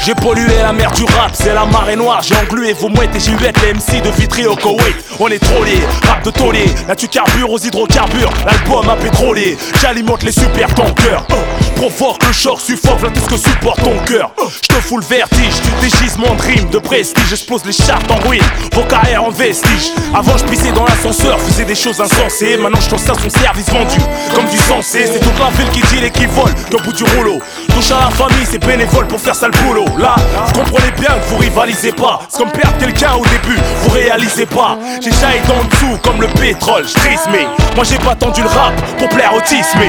J'ai pollué la mer du rap, c'est la marée noire. J'ai englué vos mouettes et j'y vais les MC de Vitry au Koweït. On est trollés, rap de taulier. Là tu carbures aux hydrocarbures, l'album a pétrolier. J'alimente les super tankers, provoque le choc, suffoque là tout ce que supporte ton cœur. Je te fous le vertige, tu dégisement de rimes, de prestige. J'explose les chartes en ruine, vos carrières en vestige. Avant je pissais dans l'ascenseur, faisais des choses insensées. Maintenant je t'en sers son service vendu, comme du sensé. C'est toute la ville qui dit et qui vole, qu'au bout du rouleau. Touche à la famille, c'est bénévole pour faire ça le boulot. Là, vous comprenez bien que vous rivalisez pas. C'est comme perdre quelqu'un au début, vous réalisez pas. J'ai jailli dans le dessous comme le pétrole, j'trisse mais moi j'ai pas tendu le rap pour plaire au tisme.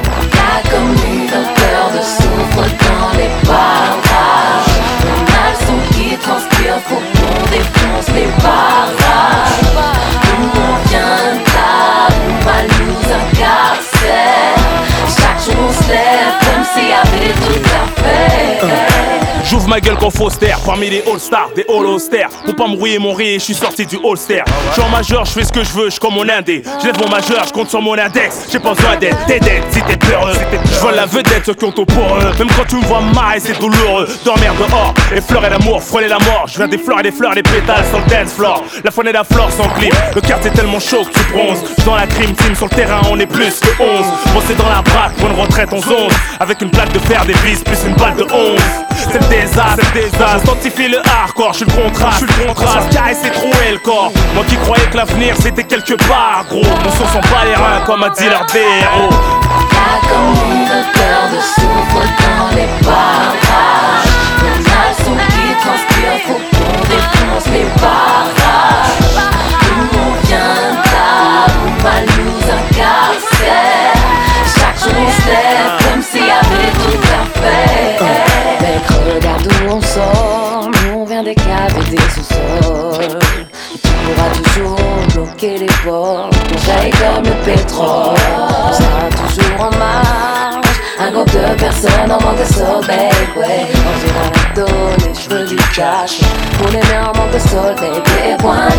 Y'a comme une odeur de soufre dans les barrages. On a le son qui transpire, faut qu'on défonce les barrages. Nous on vient de là, on va nous incarcérer. Chaque jour on se lève comme s'il y avait tout à faire. J'ouvre ma gueule quand Foster, parmi les all-stars, des all-austères. Pour pas me rouiller mon riz, je suis sorti du holster. J'suis en majeur, j'fais ce que je veux, j'suis comme mon indé. J'lève mon majeur, j'compte sur mon index. J'ai pas besoin d'aide, t'aides si t'es peureux. J'vole la vedette, ceux qui ont tout pour eux. Même quand tu me vois marrer, c'est douloureux. Dormir dehors, effleurer l'amour, frôler la mort. J'viens des fleurs et des fleurs, des pétales sur le dance floor. La faune et la flore sans clip. Le quartier tellement chaud que tu bronzes. J'suis dans la crime team, sur le terrain on est plus que 11. Bossé dans la braque, pour une retraite en 11. Avec une plaque de fer, des vis, plus une balle de 11. C'est le désastre, j'identifie le hardcore, je suis le contraste, caresse et trouer le corps. Moi qui croyais que l'avenir c'était quelque part, gros. Mon son sent pas les reins comme a dit leur des héros. Y'a comme une odeur de soufre dans les barrages. On a le son qui transpire, faut qu'on défonce les barrages. Nous on vient de là, on va nous incarcérer. Chaque jour on se lève comme s'il y avait tout à faire. Regarde d'où on sort, nous on vient des caves et des sous-sols. Et tu pourras toujours bloquer les portes, on jaillit comme le pétrole. On sera toujours en marche, un groupe de personnes en manque de sommeil, ouais. On dira l'abdo, les cheveux du cash. Pour les mains en manque de soleil, des poings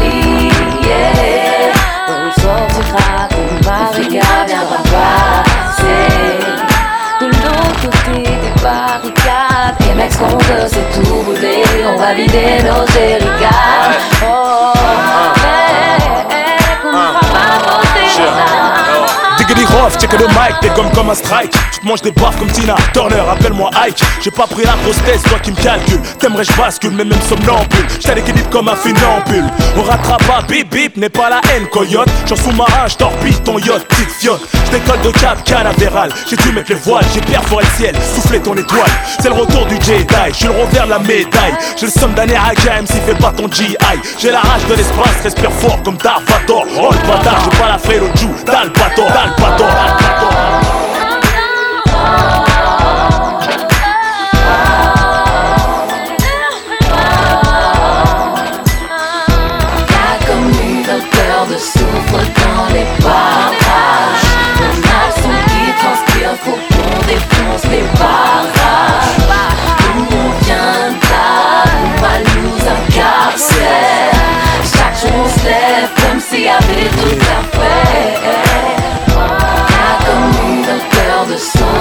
liés. On sortira d'une barricade, viendra passer de l'autre côté des barricades. Et mec, ce qu'on veut c'est tout brûler. On va vider nos jerrycans. Oh, qu'on nous fera pas voter ça. Diggity Rough, check le mic, t'es comme un strike. Tu te manges des baffes comme Tina Turner, appelle-moi Ike. J'ai pas pris la grosse tête, toi qui me calcule. T'aimerais je bascule, mais même somnambule. J't'ai l'équilibre comme un funambule. On rattrape pas, bip bip, n'est pas la haine, coyote. J'en sous-marin, j'torpille ton yacht, petite fiotte. J'décolle de cap canavéral, j'ai dû mettre les voiles. J'ai perforé le ciel, soufflé ton étoile. C'est le retour du Jedi, j'suis le revers de la médaille. J'ai le somme d'un RAKM, s'il fait pas ton GI. J'ai la rage de l'espace, respire fort comme Darth Vader. Oh le bâtard, j'ai pas la frère au Jou, t'as le bateau, De soufre dans les barrages. On a le son qui transpire, faut qu'on défonce les barrages. Nous on vient de là, on va nous incarcérer. Chaque jour on se lève comme s'il y avait tout à faire. Y'a comme une odeur de soufre